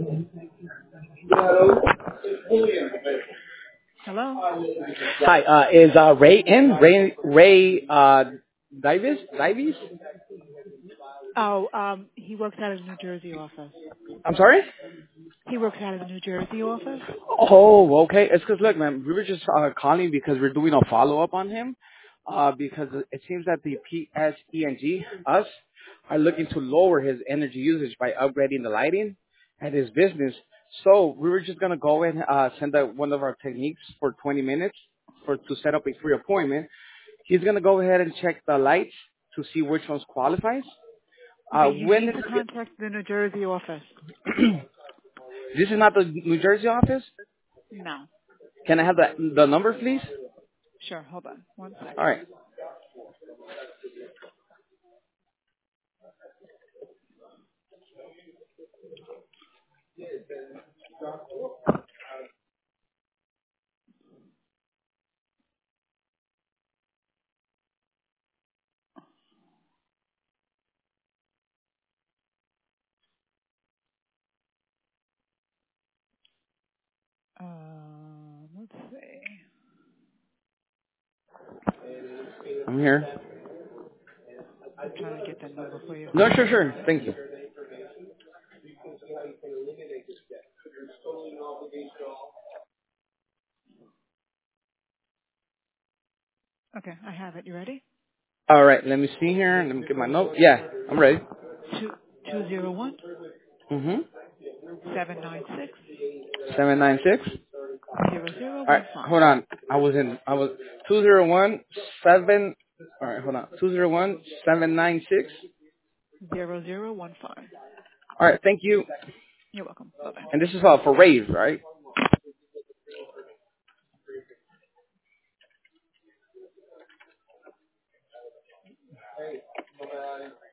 Hello? Hi, is Ray in? Ray Divis? Oh, he works out of the New Jersey office. I'm sorry? He works out of the New Jersey office? Oh, okay. It's because, look, man, we were just calling because we're doing a follow-up on him because it seems that the PSENG, us, are looking to lower his energy usage by upgrading the lighting at his business. So we were just going to go and send out one of our techniques for 20 minutes to set up a free appointment. He's going to go ahead and check the lights to see which ones qualifies. Okay, you When need is to contact the New Jersey office. this is not the New Jersey office? No. Can I have the number, please? Sure, hold on. One All second. right. Let's see. I'm here. I'm trying to get that number for you. No, Hold sure, on. sure. Thank you. Okay, I have it. You ready? All right. Let me see here. Let me get my note. Yeah, I'm ready. 201 Mm-hmm. 796 796. All right. 0015. Hold on. I was 201 7. All right. Hold on. 201 796. 0015. All right. Thank you. You're welcome. Bye-bye. And this is for Rave, right?